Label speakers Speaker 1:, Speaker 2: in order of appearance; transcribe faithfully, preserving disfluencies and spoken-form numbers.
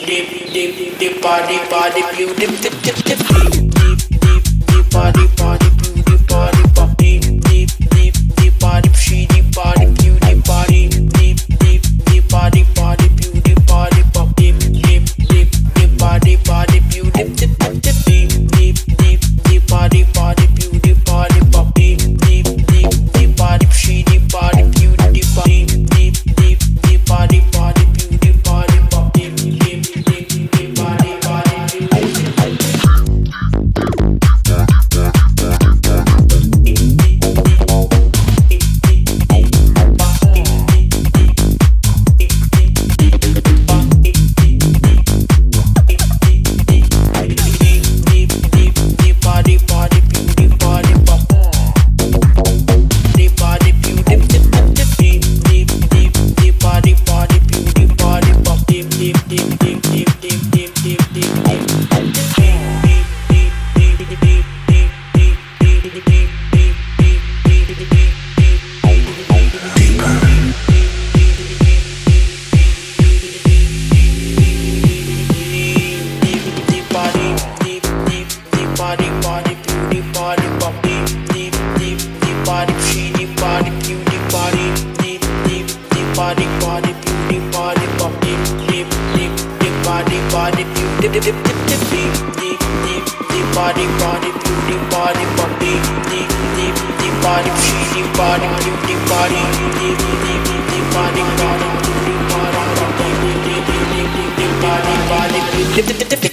Speaker 1: dip, dip, dip, body, body, you dip, dip, dip, dip, deep, deep, deep, deep, body, body, beauty, body, body, deep, deep, deep, body, she, deep, body, beauty, body, deep, deep, deep, body, body, beauty, body, body, deep, deep, deep, body, body, beauty, dip, dip, dip, dip, deep, deep, deep, deep, body, body, beauty, body, body, deep, deep, deep, body, she, deep, body, beauty, body, deep, deep, deep, body, body, beauty, body, body, deep, deep, deep, body, body, beauty, body, body, beauty, body, body, deep, deep, deep, body, she, deep, body, beauty, body, deep, deep, deep, body, body, beauty, body, body, deep, deep, deep, body, body, beauty, dip, dip, dip, dip, deep, deep, deep, deep, body, body, beauty, body, body, deep, deep, deep, body, she, deep, body, beauty, body, deep, deep, deep, body, body, beauty, body, body, deep, deep, deep, deep, body, body, dip, dip, dip, dip.